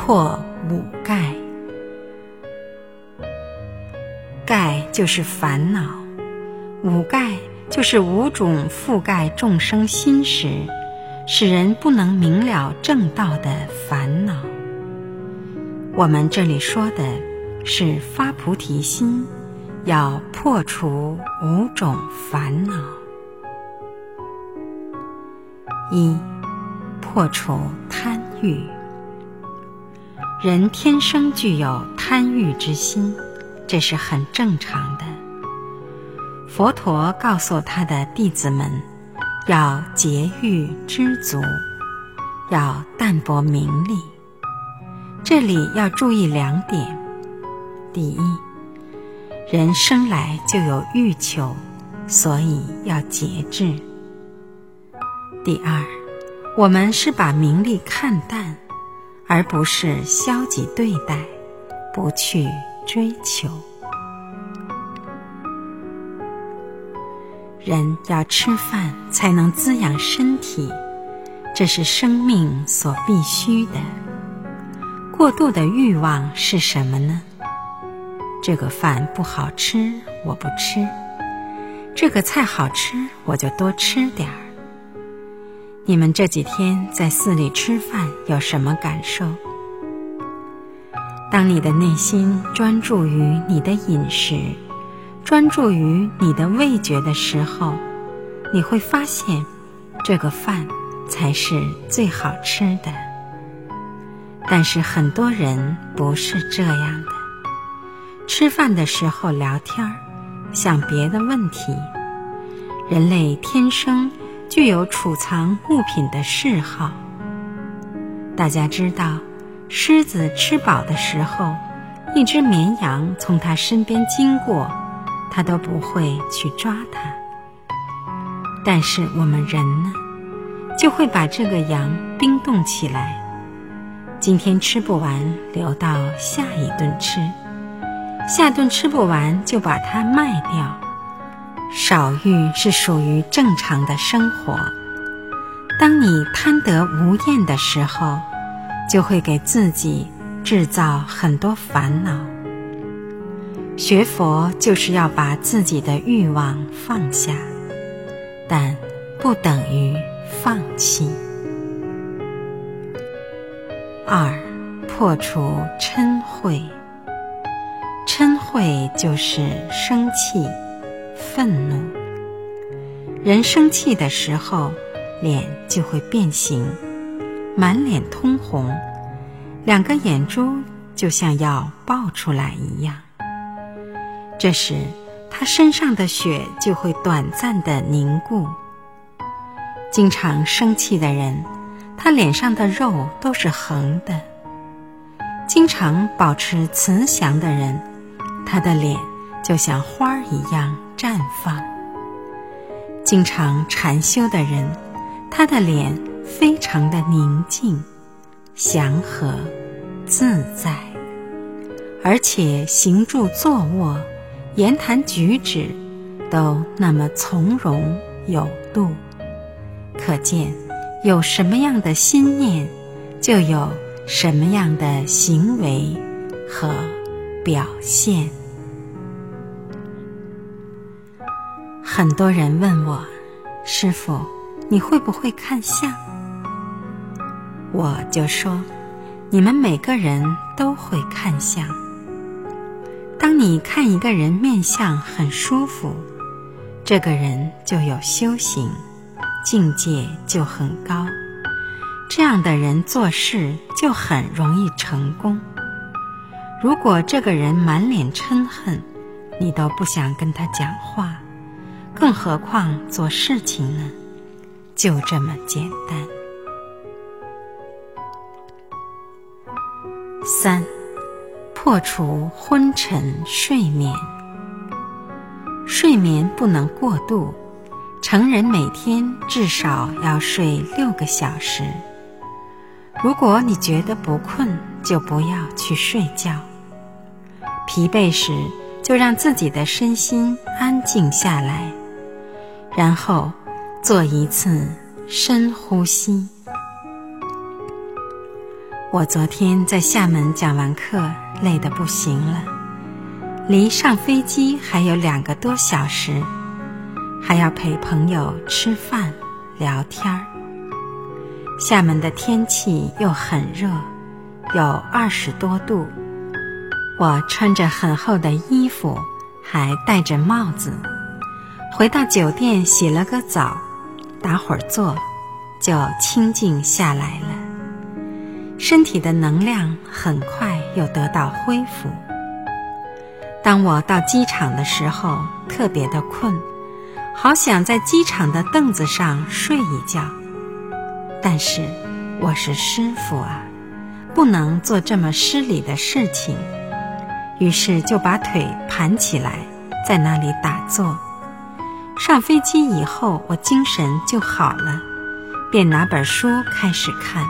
破五盖。盖就是烦恼，五盖就是五种覆盖众生心识，使人不能明了正道的烦恼。我们这里说的是发菩提心，要破除五种烦恼。一、破除贪欲。人天生具有贪欲之心，这是很正常的。佛陀告诉他的弟子们，要节欲知足，要淡泊名利。这里要注意两点。第一，人生来就有欲求，所以要节制。第二，我们是把名利看淡，而不是消极对待，不去追求。人要吃饭才能滋养身体，这是生命所必须的。过度的欲望是什么呢？这个饭不好吃，我不吃；这个菜好吃，我就多吃点儿。你们这几天在寺里吃饭有什么感受？当你的内心专注于你的饮食，专注于你的味觉的时候，你会发现这个饭才是最好吃的。但是很多人不是这样的，吃饭的时候聊天，想别的问题。人类天生具有储藏物品的嗜好。大家知道，狮子吃饱的时候，一只绵羊从它身边经过，它都不会去抓它。但是我们人呢，就会把这个羊冰冻起来，今天吃不完，留到下一顿吃，下顿吃不完就把它卖掉。少欲是属于正常的生活。当你贪得无厌的时候，就会给自己制造很多烦恼。学佛就是要把自己的欲望放下，但不等于放弃。二、破除嗔恚。嗔恚就是生气、愤怒。人生气的时候，脸就会变形，满脸通红，两个眼珠就像要爆出来一样。这时他身上的血就会短暂地凝固。经常生气的人，他脸上的肉都是横的。经常保持慈祥的人，他的脸就像花一样绽放。经常禅修的人，他的脸非常的宁静、祥和、自在，而且行住坐卧、言谈举止都那么从容有度。可见有什么样的心念，就有什么样的行为和表现。很多人问我，师父，你会不会看相？我就说，你们每个人都会看相。当你看一个人面相很舒服，这个人就有修行，境界就很高，这样的人做事就很容易成功。如果这个人满脸嗔恨，你都不想跟他讲话，更何况做事情呢？就这么简单。三、破除昏沉睡眠。睡眠不能过度，成人每天至少要睡6个小时。如果你觉得不困，就不要去睡觉。疲惫时，就让自己的身心安静下来，然后做一次深呼吸。 我昨天在厦门讲完课，累得不行了，离上飞机还有2个多小时，还要陪朋友吃饭聊天儿。厦门的天气又很热，有20多度，我穿着很厚的衣服，还戴着帽子，回到酒店洗了个澡，打会儿坐，就清静下来了。身体的能量很快又得到恢复。当我到机场的时候，特别的困，好想在机场的凳子上睡一觉。但是我是师父啊，不能做这么失礼的事情，于是就把腿盘起来，在那里打坐。上飞机以后，我精神就好了，便拿本书开始看。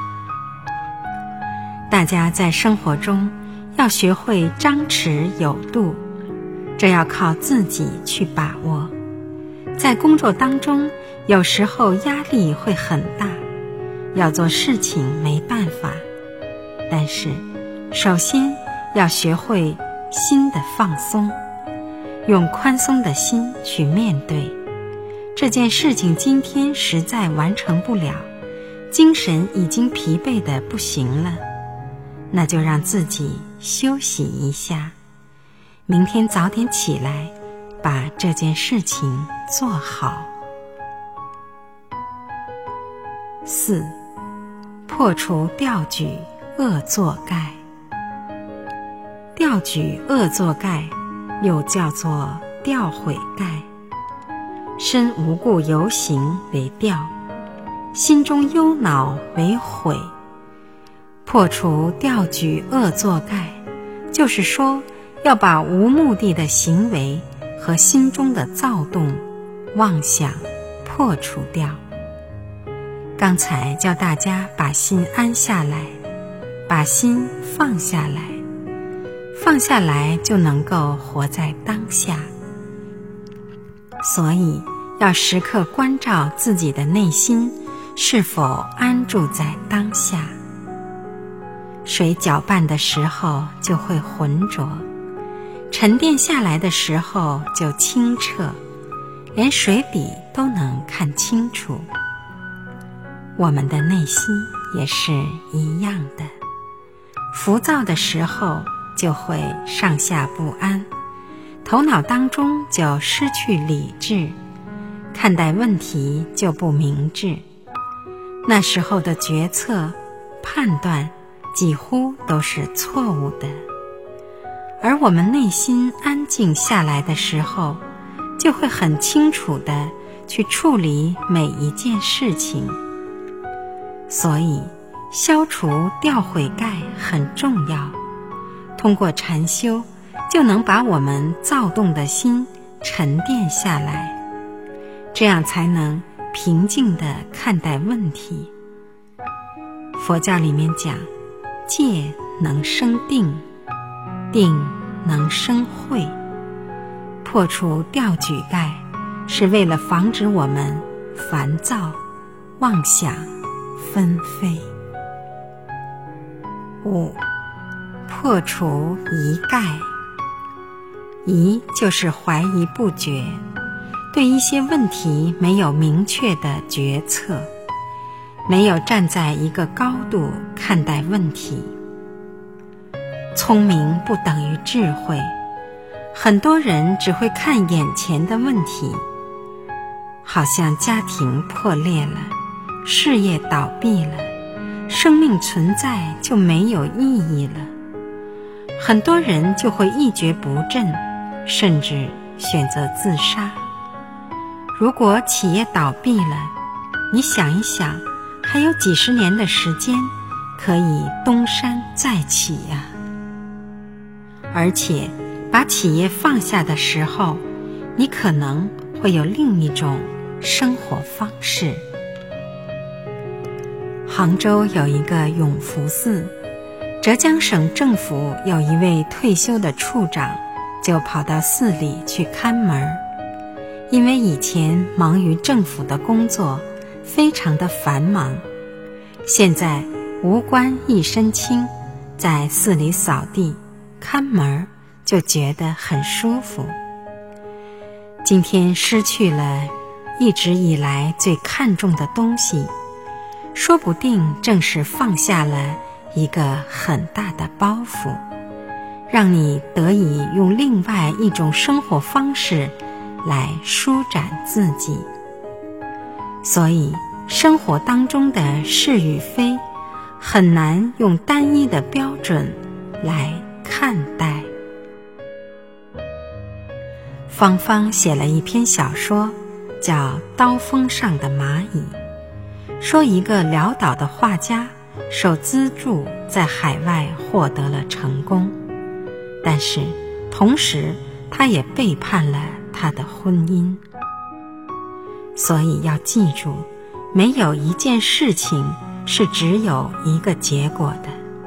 大家在生活中要学会张弛有度，这要靠自己去把握。在工作当中，有时候压力会很大，要做事情没办法，但是首先要学会心的放松，用宽松的心去面对这件事情。今天实在完成不了，精神已经疲惫得不行了，那就让自己休息一下，明天早点起来，把这件事情做好。4. 破除吊举恶作盖。吊举恶作盖又叫做吊毁盖，身无故游行为吊，心中忧恼为毁。破除吊举恶作盖，就是说要把无目的的行为和心中的躁动、妄想破除掉。刚才教大家把心安下来，把心放下来，放下来就能够活在当下。所以要时刻关照自己的内心是否安住在当下。水搅拌的时候就会浑浊，沉淀下来的时候就清澈，连水笔都能看清楚。我们的内心也是一样的，浮躁的时候就会上下不安，头脑当中就失去理智，看待问题就不明智，那时候的决策、判断几乎都是错误的。而我们内心安静下来的时候，就会很清楚地去处理每一件事情。所以消除吊毁盖很重要，通过禅修就能把我们躁动的心沉淀下来，这样才能平静地看待问题。佛教里面讲，戒能生定，定能生慧。破除吊举盖是为了防止我们烦躁、妄想、纷飞。5. 破除疑盖。疑就是怀疑不决，对一些问题没有明确的决策，没有站在一个高度看待问题。聪明不等于智慧，很多人只会看眼前的问题，好像家庭破裂了，事业倒闭了，生命存在就没有意义了，很多人就会一蹶不振，甚至选择自杀。如果企业倒闭了，你想一想，还有几十年的时间可以东山再起呀。而且把企业放下的时候，你可能会有另一种生活方式。杭州有一个永福寺，浙江省政府有一位退休的处长，就跑到寺里去看门。因为以前忙于政府的工作，非常的繁忙，现在无官一身轻，在寺里扫地看门就觉得很舒服。今天失去了一直以来最看重的东西，说不定正是放下了一个很大的包袱，让你得以用另外一种生活方式来舒展自己。所以生活当中的是与非很难用单一的标准来看待。芳芳写了一篇小说叫《刀锋上的蚂蚁》，说一个潦倒的画家受资助在海外获得了成功，但是同时他也背叛了他的婚姻。所以要记住，没有一件事情是只有一个结果的。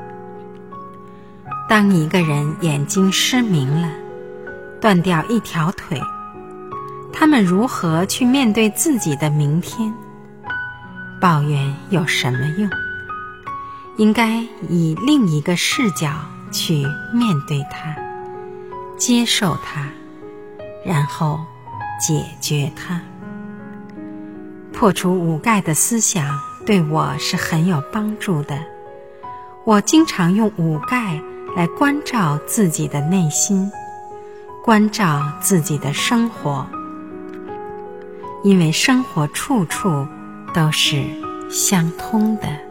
当一个人眼睛失明了，断掉一条腿，他们如何去面对自己的明天？抱怨有什么用？应该以另一个视角去面对它，接受它，然后解决它。破除五盖的思想对我是很有帮助的。我经常用五盖来关照自己的内心，关照自己的生活，因为生活处处都是相通的。